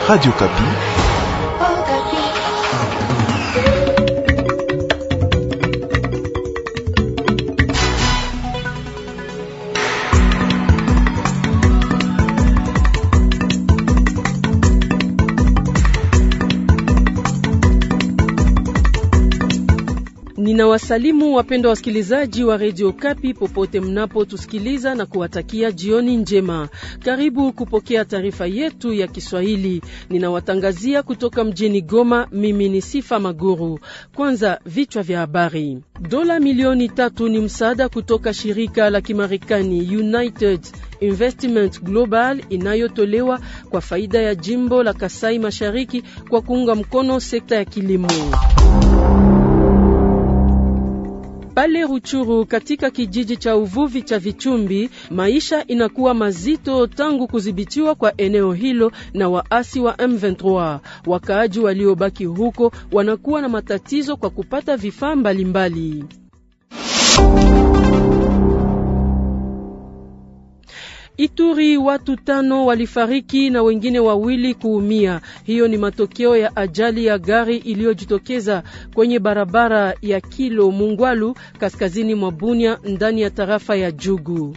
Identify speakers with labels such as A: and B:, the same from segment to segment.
A: Radio Kapi.
B: Ninawasalimu wapendwa wasikilizaji wa Radio Kapi popote mnapo tusikiliza na kuwatakia jioni njema. Karibu kupokea taarifa yetu ya Kiswahili. Ninawatangazia kutoka mjini Goma, mimi ni Sifa Maguru. Kwanza vichwa vya habari. Dola milioni 3 ni msaada kutoka shirika la Kimarekani United Investment Global inayotolewa kwa faida ya jimbo la Kasai Mashariki kwa kuunga mkono sekta ya kilimo. Pale Ruchuru katika kijiji cha uvuvi cha Vichumbi, maisha inakuwa mazito tangu kudhibitiwa kwa eneo hilo na waasi wa M23. Wakaaji waliobaki huko wanakuwa na matatizo kwa kupata vifaa mbalimbali. Ituri watu 5 walifariki na wengine 2 kuumia. Hiyo ni matokeo ya ajali ya gari iliyojitokeza kwenye barabara ya Kilo Mungwalu kaskazini mwa Bunia ndani ya tarafa ya Jugu.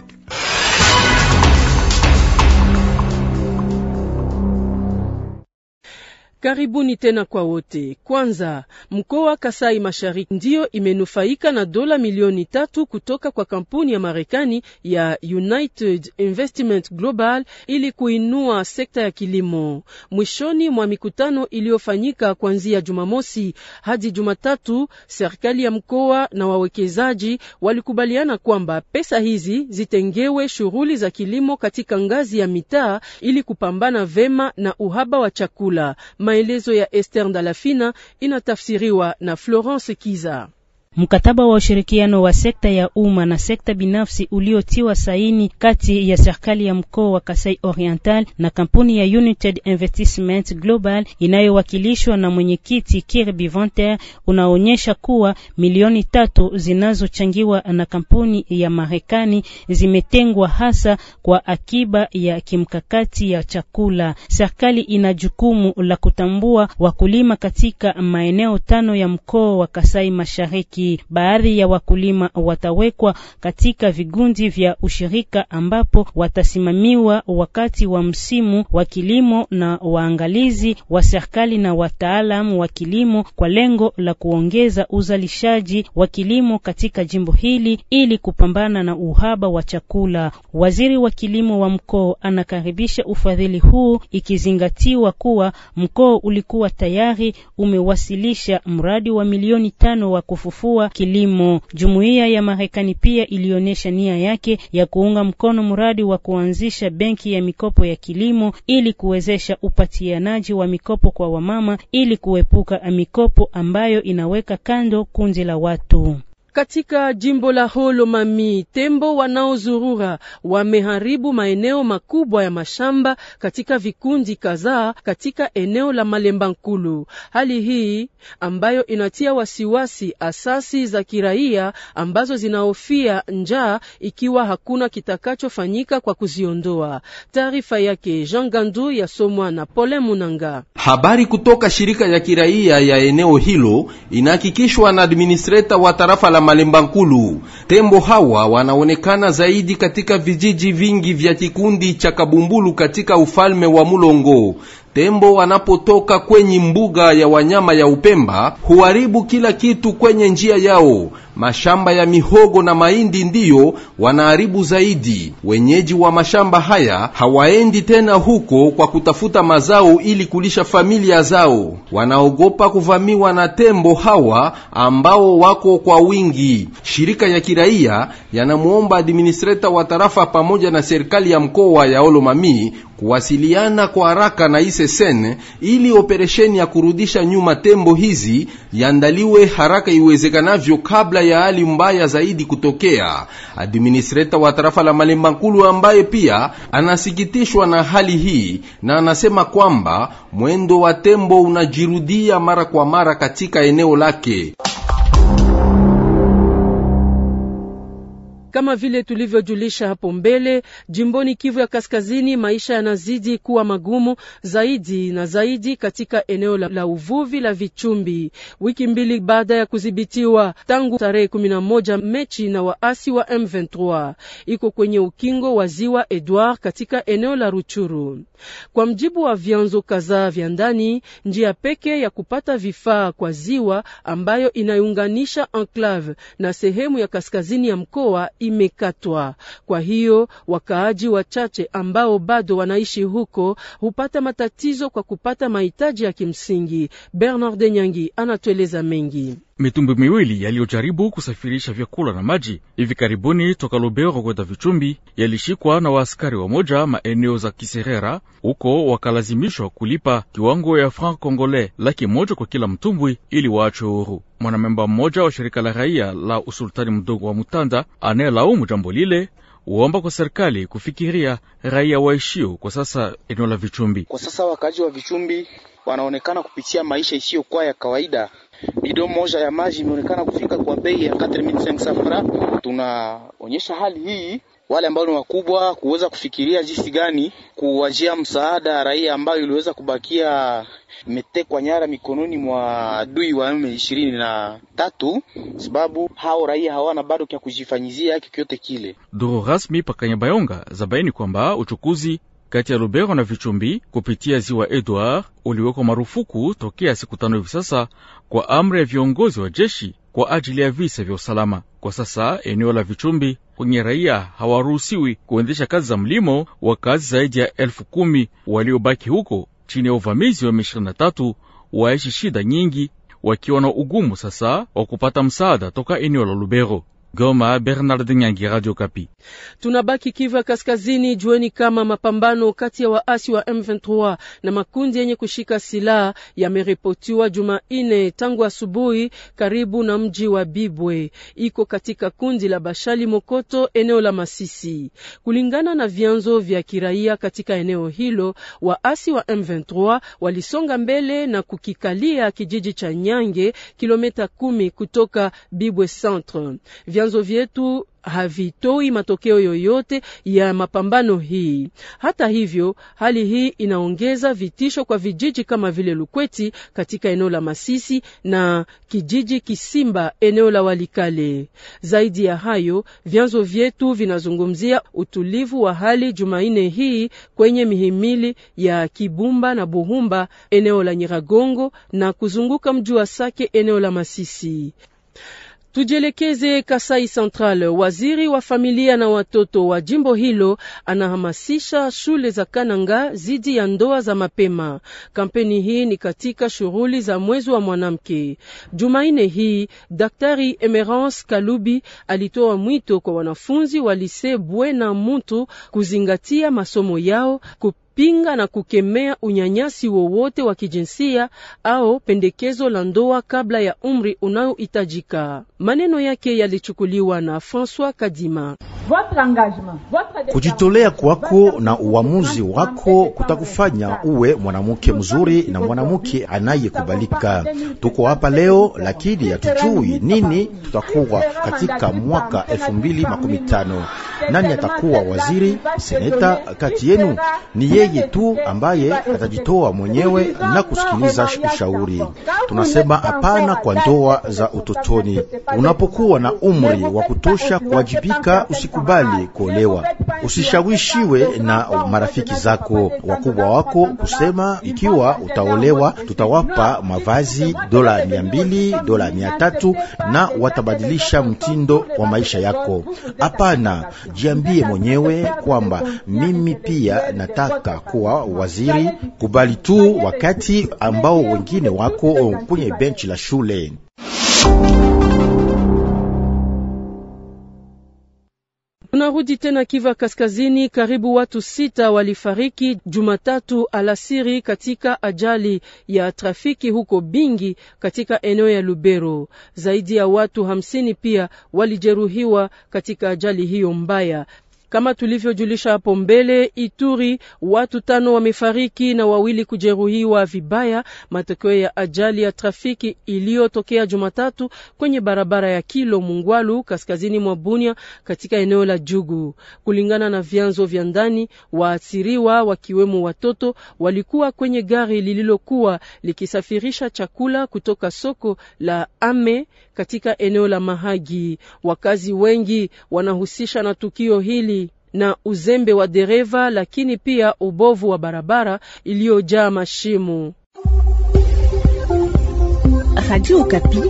B: Karibuni tena kwa wote. Kwanza, mkoa Kasai Mashariki ndio imenufaika na dola milioni 3 kutoka kwa kampuni ya Marekani ya United Investment Global ili kuinua sekta ya kilimo. Mwishoni mwa mikutano iliyofanyika kuanzia Jumamosi hadi Jumatatu, serikali ya mkoa na wawekezaji walikubaliana kwamba pesa hizi zitengewe shughuli za kilimo katika ngazi ya mitaa ili kupambana vema na uhaba wa chakula. Maelezo ya Esther Ndalafina inatafsiriwa na Florence Kiza.
C: Mkataba wa ushirikiano wa sekta ya umma na sekta binafsi uliotiwa saini kati ya serikali ya mkoa wa Kasai Oriental na kampuni ya United Investment Global inayowakilishwa na mwenyekiti Kirby Venter unaonyesha kuwa milioni 3 zinazochangiwa na kampuni ya Marekani zimetengwa hasa kwa akiba ya kimkakati ya chakula. Serikali ina jukumu la kutambua wakulima katika maeneo 5 ya mkoa wa Kasai Mashariki. Baadhi ya wakulima watawekwa katika vigundi vya ushirika ambapo watasimamiwa wakati wa msimu wa kilimo na waangalizi wa serikali na wataalamu wa kilimo kwa lengo la kuongeza uzalishaji wa kilimo katika jimbo hili ili kupambana na uhaba wa chakula. Waziri wa kilimo wa mkoa anakaribisha ufadhili huu ikizingatiwa kuwa mkoa ulikuwa tayari umewasilisha mradi wa milioni 5 wa kufufua kilimo. Jumuiya ya Marekani pia ilionyesha nia yake ya kuunga mkono mradi wa kuanzisha benki ya mikopo ya kilimo ili kuwezesha upatianaji wa mikopo kwa wamama ili kuepuka mikopo ambayo inaweka kando kundi la watu.
B: Katika jimbo la Holomami, tembo wanaozurura wameharibu maeneo makubwa ya mashamba katika vikundi kadhaa katika eneo la Malemba Nkulu. Hali hii ambayo inatia wasiwasi asasi za kiraia ambazo zinahofia njaa ikiwa hakuna kitakachofanyika kwa kuziondoa. Taarifa yake Jean Gandu yasomwa na Pole Munanga.
D: Habari kutoka shirika ya kiraia ya eneo hilo inahakikishwa na administrator wa tarafa la Malemba Nkulu. Tembo hawa wanaonekana zaidi katika vijiji vingi vya kikundi cha Kabumbulu katika ufalme wa Mulongo. Tembo wanapotoka kwenye mbuga ya wanyama ya Upemba huharibu kila kitu kwenye njia yao. Mashamba ya mihogo na mahindi ndiyo wanaharibu zaidi. Wenyeji wa mashamba haya hawaendi tena huko kwa kutafuta mazao ili kulisha familia zao. Wanaogopa kuvamiwa na tembo hawa ambao wako kwa wingi. Shirika ya kiraia yanamuomba administrator wa tarafa pamoja na serikali ya mkoa ya Olomami kuwasiliana kwa haraka na ISSN ili operesheni ya kurudisha nyuma tembo hizi yandaliwe haraka iwezekanavyo kabla ya hali mbaya zaidi kutokea. Administrator wa tarafa la Malemba Nkulu ambaye pia anasikitishwa na hali hii na anasema kwamba mwendo wa tembo unajirudia mara kwa mara katika eneo lake.
B: Kama vile tulivyojulisha hapo mbele, jimboni Kivu ya Kaskazini maisha yanazidi kuwa magumu zaidi na zaidi katika eneo la uvuvi la Vichumbi. Wiki mbili baada ya kudhibitiwa tangu tarehe 11 Mechi na waasi wa M23, iko kwenye ukingo wa ziwa Edward katika eneo la Ruchuru. Kwa mjibu wa vyanzo kadhaa vya ndani, njia pekee ya kupata vifaa kwa ziwa ambayo inaiunganisha enclave na sehemu ya kaskazini ya mkoa imekatwa. Kwa hiyo wakaaji wachache ambao bado wanaishi huko hupata matatizo kwa kupata mahitaji ya kimsingi. Bernard Nyangi anatueleza mengi.
A: Mitumbi miwili yaliyojaribu kusafirisha vyakula na maji hivi karibuni toka Lubero kwenda Vichumbi yalishikwa na waaskari wa moja maeneo za Kiserera. Huko wakalazimishwa kulipa kiwango ya franc congolais 100,000 kwa kila mtumbwi ili waachwe huru. Mwanamemba mmoja wa shirika la raia la usultani mdogo wa Mutanda anayelaumu jambo lile uomba kwa serikali kufikiria raia waishio kwa sasa eneo la Vichumbi.
E: Kwa sasa wakazi wa Vichumbi wanaonekana kupitia maisha isiyokuwa ya kawaida. Bidon moja ya maji imeonekana kufika kwa bei ya 4500 francs. Tunaonyesha hali hii wale ambao ni wakubwa kuweza kufikiria jinsi gani kuwajia msaada raia ambayo iliweza kubakia imetekwa nyara mikononi mwa adui wa M23, sababu hao raia hawana bado kia kujifanyizia haki kyote kile.
A: Duru rasmi Pakanyabayonga zabaini kwamba uchukuzi kati ya Lubero na Vichumbi kupitia ziwa Edward uliwekwa marufuku tokea siku 5 hivi sasa kwa amri ya viongozi wa jeshi kwa ajili ya visa vya usalama. Kwa sasa eneo la Vichumbi kwenye raia hawaruhusiwi kuendesha kazi za mlimo. Wakazi zaidi ya 10,000 waliobaki huko chini ya uvamizi wa M23 waishi shida nyingi, wakiwa na ugumu sasa wa kupata msaada toka eneo la Lubero. Goma, Bernard Nyangi, Radio Kapi.
B: Tunabaki Kivu Kaskazini. Jueni kama mapambano kati ya waasi wa M23 na makundi yenye kushika silaha yameripotiwa Jumanne tangu asubuhi karibu na mji wa Bibwe, iko katika kundi la Bashali Mokoto, eneo la Masisi. Kulingana na vyanzo vya kiraia katika eneo hilo, waasi wa M23 walisonga mbele na kukikalia kijiji cha Nyange, kilomita 10 kutoka Bibwe Centre. Vyanzo vyetu havitoi matokeo yoyote ya mapambano hii. Hata hivyo, hali hii inaongeza vitisho kwa vijiji kama vile Lukweti katika eneo la Masisi na kijiji Kisimba eneo la Walikale. Zaidi ya hayo, vyanzo vyetu vinazungumzia utulivu wa hali Jumanne hii kwenye mihimili ya Kibumba na Buhumba eneo la Nyiragongo na kuzunguka mji wa Sake eneo la Masisi. Tujelekeze Kasai Central. Waziri wa familia na watoto wa jimbo hilo anahamasisha shule za Kananga zidi ya ndoa za mapema. Kampeni hii ni katika shughuli za mwezi wa mwanamke. Jumanne hii, Daktari Emerance Kalubi alitoa mwito kwa wanafunzi wa Lycée Bwena Muntu kuzingatia masomo yao, pinga na kukemea unyanyasi wowote wa kijinsia au pendekezo la ndoa kabla ya umri unaohitajika. Maneno yake yalichukuliwa na François Kadima.
F: Kujitolea kwako na uamuzi wako kutakufanya uwe mwanamke mzuri na mwanamke anayekubalika. Tuko hapa leo, lakini hatujui nini tutakuwa katika mwaka 2015. Nani atakuwa waziri, seneta kati yenu? Ni yeye tu ambaye atajitoa mwenyewe na kusikiliza ushauri. Tunasema hapana kwa ndoa za utotoni. Unapokuwa na umri wa kutosha kuwajibika, usikubali kuolewa. Usishawishiwe na marafiki zako, wakubwa wako kusema ikiwa utaolewa tutawapa mavazi $200, $300 na watabadilisha mtindo wa maisha yako. Hapana, jiambie mwenyewe kwamba mimi pia nataka kuwa waziri. Kubali tu wakati ambao wengine wako kwenye benchi la shule.
B: Tunarudi tena Kivu Kaskazini. Karibu watu 6 walifariki Jumatatu alasiri katika ajali ya trafiki huko Bingi katika eneo ya Lubero. Zaidi ya watu 50 pia walijeruhiwa katika ajali hiyo mbaya. Kama tulivyojulisha hapo mbele, Ituri watu 5 wamefariki na 2 kujeruhiwa vibaya, matokeo ya ajali ya trafiki iliyotokea Jumatatu kwenye barabara ya Kilo Mungwalu kaskazini mwa Bunia katika eneo la Jugu. Kulingana na vyanzo vya ndani, waathiriwa wakiwemo watoto walikuwa kwenye gari lililokuwa likisafirisha chakula kutoka soko la Ame katika eneo la Mahagi. Wakazi wengi wanahusisha na tukio hili na uzembe wa dereva, lakini pia ubovu wa barabara iliyojaa mashimo.
G: Radio Okapi.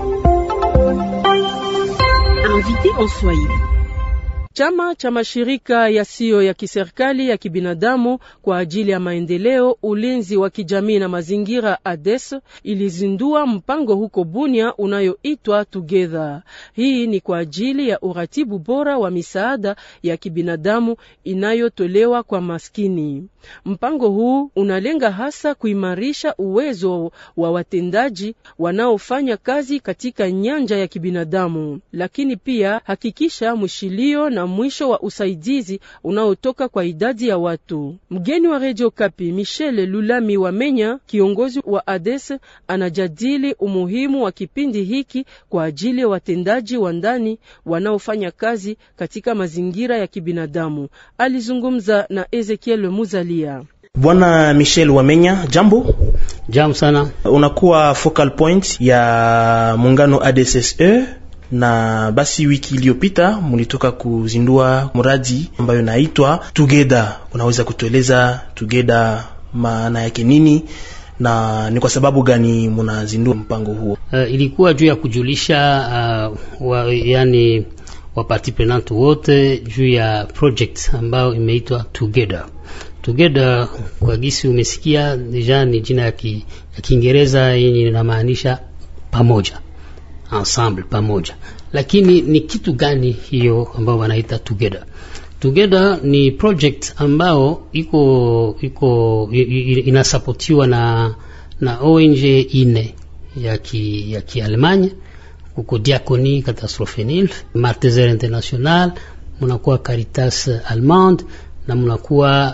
G: Invité en Swahili.
B: Chama cha mashirika yasiyo ya kiserikali ya kibinadamu kwa ajili ya maendeleo, ulinzi wa kijamii na mazingira ADES ilizindua mpango huko Bunia unayoitwa Together. Hii ni kwa ajili ya uratibu bora wa misaada ya kibinadamu inayotolewa kwa maskini. Mpango huu unalenga hasa kuimarisha uwezo wa watendaji wanaofanya kazi katika nyanja ya kibinadamu, lakini pia hakikisha mwishilio na mwisho wa usaidizi unaotoka kwa idadi ya watu. Mgeni wa Radio Kapi Michel Lulami Wamenya, kiongozi wa ADES, anajadili umuhimu wa kipindi hiki kwa ajili ya watendaji wa ndani wanaofanya kazi katika mazingira ya kibinadamu. Alizungumza na Ezekiel Muzalia.
H: Bwana Michel Wamenya, jambo.
I: Jambo sana.
H: Unakuwa focal point ya muungano ADSSE, na basi wiki iliyopita mulitoka kuzindua mradi ambayo naitwa Together. Unaweza kutueleza Together maana yake nini na ni kwa sababu gani mnazindua mpango huo?
I: Ilikuwa juu ya kujulisha yani wapati prenante wote juu ya project ambayo imeitwa Together. Together kwa gisi umesikia deja ni jina ya Kiingereza yenye inamaanisha pamoja, ensemble, pamoja. Lakini ni kitu gani hiyo ambao wanaita Together? Together ni project ambao iko inasapotiwa na ONG ine ya Kialemanya, kuko Diakonie Catastrophenil, Malteser International, munakuwa Caritas Allemande na munakuwa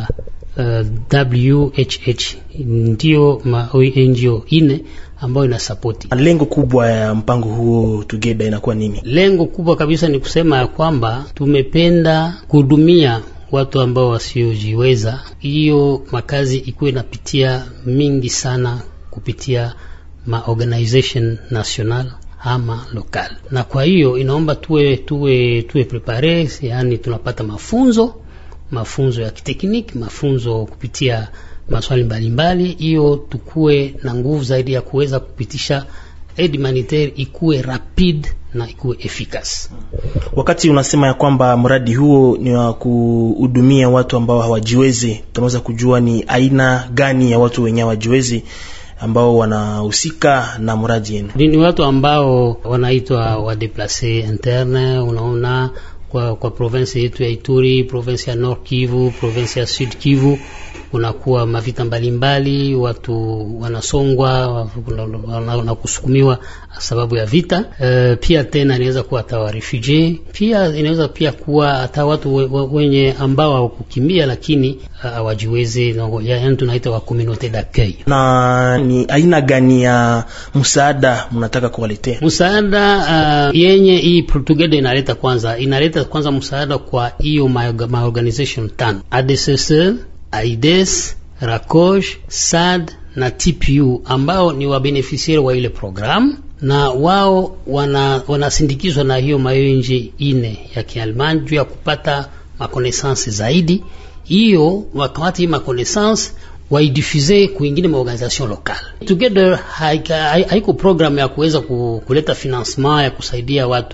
I: WHH. Ndio ma ONG ine ambayo inasapoti.
H: Lengo kubwa ya mpango huo Together inakuwa nini?
I: Lengo kubwa kabisa ni kusema ya kwamba tumependa kuhudumia watu ambao wasiojiweza. Hiyo makazi ikuwe inapitia mingi sana kupitia ma organization national ama local. Na kwa hiyo inaomba tuwe prepare, yani tunapata mafunzo ya kitekniki, mafunzo kupitia maswali mbalimbali, hiyo tukue na nguvu zaidi ya kuweza kupitisha aid humanitaire ikuwe rapid na ikuwe efficace.
H: Wakati unasema ya kwamba mradi huo ni wa kuhudumia watu ambao hawajiwezi, tunaweza kujua ni aina gani ya watu wenye hawajiwezi ambao wanahusika na mradi yenu?
I: Ni watu ambao wanaitwa wa déplacés internes. Unaona kwa province yetu ya Ituri, province ya Nord Kivu, province ya Sud Kivu, unakuwa mavita mbalimbali, watu wanasongwa na kusukumiwa sababu ya vita. Pia tena inaweza kuwa hata refugee, pia inaweza pia kuwa hata watu wenye ambao hawakukimbia lakini hawajiwezi, yani tunaita wa communauté d'accueil.
H: Na ni aina gani ya msaada mnataka kuwaletea?
I: Msaada yenye hii Together inaleta kwanza msaada kwa hiyo ma organization 5: ADSSE, AIDS, RACOJ, SAD na TPU, ambao ni wabeneficiari wa ile program, na wao wanasindikizwa na hiyo maonje ine ya Kialemanya juu ya kupata makonaissance zaidi. Hiyo wakamata hii makonaissance waidifuse kuingine maorganisation lokale. Together haiko program ya kuweza kuleta financement ya kusaidia watu,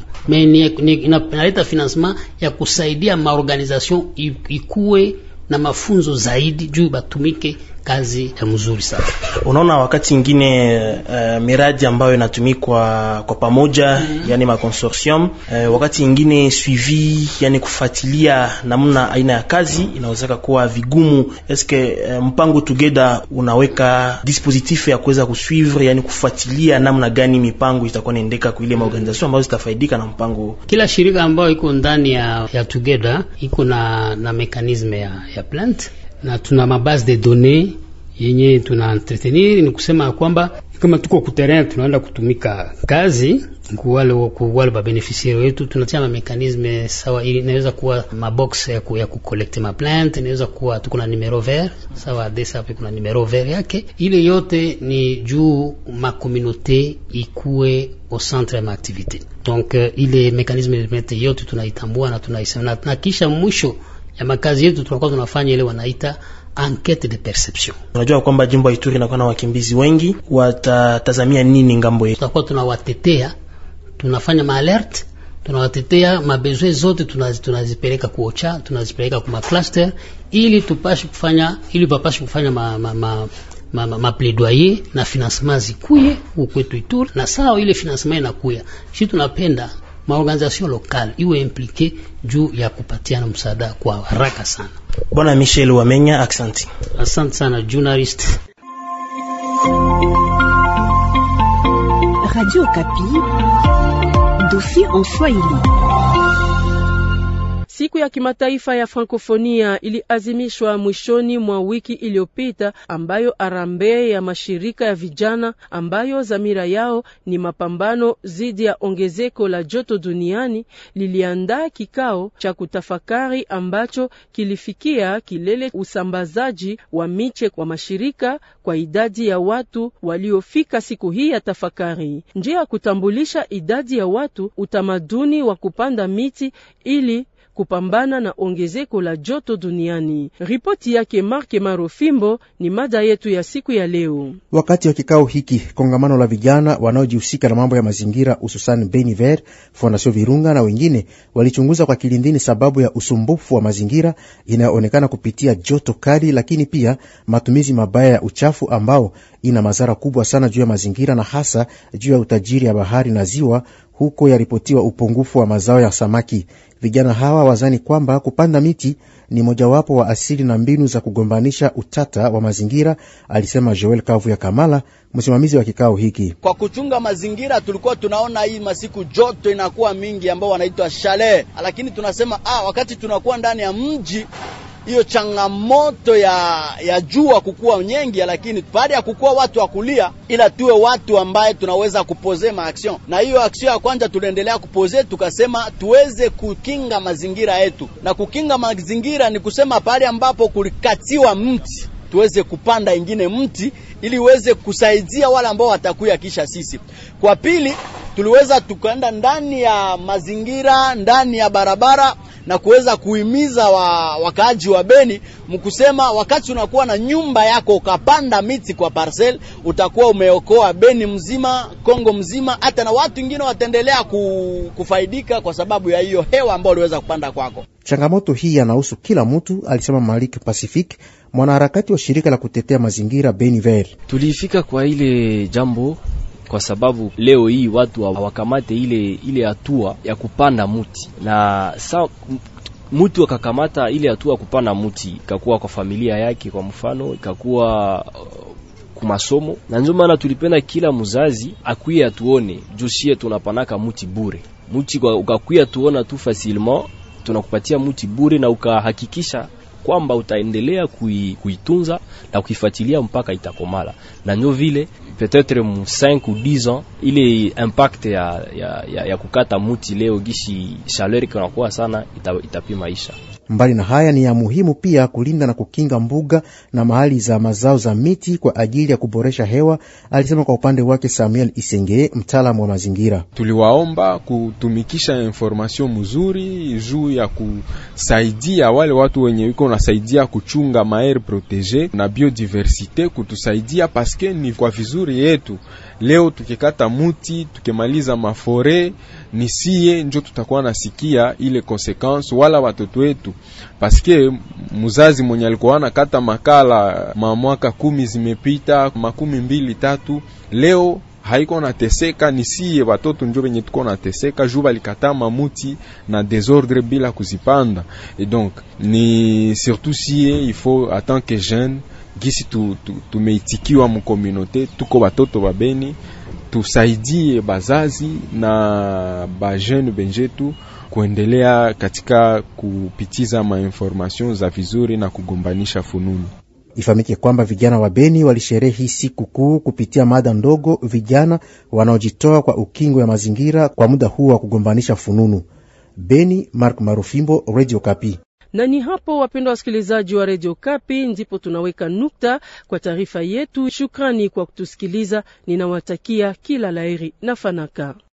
I: inaleta financement ya kusaidia maorganisation ikuwe na mafunzo zaidi juu batumike kazi ya mzuri sana.
H: Unaona wakati ingine miradi ambayo inatumikwa kwa pamoja, yani ma consortium, wakati ingine suivi, yani kufuatilia namna aina ya kazi inaweza kuwa vigumu. Eske mpango Together unaweka dispositif ya kuweza kusuivre, yani kufuatilia namna gani mipango itakuwa inaendeka kwa ile maorganization ambazo zitafaidika na mpango? Kila
I: shirika ambayo iko ndani ya Together iko na mekanisme ya plant, na tuna mabase de données yenye tuna entretenir. Ni kusema kwamba kama tuko ku terrain tunaenda kutumika kazi kwa wale ba beneficiaire wetu, tunatia ma mekanisme sawa. Ili inaweza kuwa mabox ya ku collect ma plant, inaweza kuwa tuko na numero vert sawa, desa hapo kuna numero vert yake. Ile yote ni juu ma communauté ikue au centre ma activité. Donc ile mekanisme yote tunaitambua na tunaisema, na kisha mwisho ya makazi yetu tunakuwa tunafanya ile wanaita enquête de perception.
H: Unajua kwamba jimbo ya Ituri inakuwa na wakimbizi wengi, watatazamia nini ngambo yetu?
I: Tutakuwa tunawatetea, tunafanya maalert, tunawatetea mabesoin zote, tunazipeleka ku OCHA, tunazipeleka kwa cluster, ili tupashe kufanya, ili papashe kufanya ma plaidoyer na financement zikuye kwetu Ituri. Na sawa ile financement inakuya, sisi tunapenda maorganisation locale iwe impliqué juu ya kupatiana msaada kwa haraka sana.
H: Bwana Michel Wamenya, asante.
I: Asante sana journalist.
G: Radio Okapi, dossier en Swahili.
B: Siku ya kimataifa ya Frankofonia iliazimishwa mwishoni mwa wiki iliyopita, ambayo arambe ya mashirika ya vijana ambayo dhamira yao ni mapambano dhidi ya ongezeko la joto duniani liliandaa kikao cha kutafakari ambacho kilifikia kilele usambazaji wa miche kwa mashirika kwa idadi ya watu waliofika siku hii ya tafakari. Njia ya kutambulisha idadi ya watu, utamaduni wa kupanda miti ili kupambana na ongezeko la joto duniani. Ripoti yake Marke Marofimbo ni mada yetu ya siku ya leo.
J: Wakati wa kikao hiki, kongamano la vijana wanaojihusika na mambo ya mazingira hususan Beniver, Fondation Virunga na wengine walichunguza kwa kilindini sababu ya usumbufu wa mazingira inayoonekana kupitia joto kali, lakini pia matumizi mabaya ya uchafu ambao ina madhara kubwa sana juu ya mazingira na hasa juu ya utajiri ya bahari na ziwa. Huko yaripotiwa upungufu wa mazao ya samaki. Vijana hawa wazani kwamba kupanda miti ni mojawapo wa asili na mbinu za kugombanisha utata wa mazingira, alisema Joel Kavu ya Kamala, msimamizi wa kikao hiki.
K: Kwa kuchunga mazingira tulikuwa tunaona hii masiku joto inakuwa mingi ambao wanaitwa chalet, lakini tunasema wakati tunakuwa ndani ya mji hiyo changamoto ya jua kukua nyingi, lakini baada ya kukua watu wa kulia, ila tuwe watu ambaye tunaweza kupoze maaction. Na hiyo action ya kwanza tunaendelea kupoze, tukasema tuweze kukinga mazingira yetu. Na kukinga mazingira ni kusema pale ambapo kulikatiwa mti tuweze kupanda ingine mti ili uweze kusaidia wale ambao watakuya kisha sisi. Kwa pili, tuliweza tukaenda ndani ya mazingira, ndani ya barabara na kuweza kuhimiza wakaaji wa Beni mkusema wakati unakuwa na nyumba yako ukapanda miti kwa parcel, utakuwa umeokoa Beni mzima, Kongo mzima, hata na watu wengine wataendelea kufaidika kwa sababu ya hiyo hewa ambayo uliweza kupanda kwako.
J: Changamoto hii yanahusu kila mtu, alisema Malik Pacific, mwanaharakati wa shirika la kutetea mazingira Beniver.
L: Tulifika kwa ile jambo kwa sababu leo hii watu hawakamate ile hatua ya kupanda muti, na mtu akakamata ile hatua kupanda muti, ikakuwa kwa familia yake, kwa mfano ikakuwa kumasomo. Na ndio maana tulipenda kila mzazi akuye atuone josie tunapanaka muti bure. Muti ukakuya tuona tu facilement, tunakupatia muti bure na ukahakikisha kwamba utaendelea kuitunza na kuifuatilia mpaka itakomala. Na ndio vile peut-être mu 5 ou 10 ans ile impact ya kukata muti leo gishi chaleur kinakuwa sana itapi maisha.
J: Mbali na haya, ni ya muhimu pia kulinda na kukinga mbuga na mahali za mazao za miti kwa ajili ya kuboresha hewa, alisema kwa upande wake Samuel Isenge, mtaalamu wa mazingira.
M: Tuliwaomba kutumikisha information mzuri juu ya kusaidia wale watu wenye wiko nasaidia kuchunga maere protege na biodiversite, kutusaidia paske ni kwa vizuri yetu. Leo tukikata muti, tukimaliza mafore ni siye njo tutakuwa nasikia ile consequence wala watoto wetu, paske muzazi mwenye alikuwa anakata makala mwaka 10 zimepita 23 leo haiko nateseka, ni siye watoto njo benye tuko nateseka juu balikata mamuti na désordre bila kuzipanda. Et donc ni surtout siye il faut en tant que jeune gisi tumeitikiwa mu communauté, tuko batoto babeni, tusaidie bazazi na ba jeune benjetu kuendelea katika kupitiza mainformation za vizuri na kugombanisha fununu.
J: Ifahamike kwamba vijana wa Beni walisherehi siku kuu kupitia mada ndogo, vijana wanaojitoa kwa ukingo ya mazingira kwa muda huu wa kugombanisha fununu. Beni, Mark Marufimbo, Radio Kapi.
B: Na ni hapo, wapendwa wasikilizaji wa Radio Kapi, ndipo tunaweka nukta kwa taarifa yetu. Shukrani kwa kutusikiliza. Ninawatakia kila laheri na fanaka.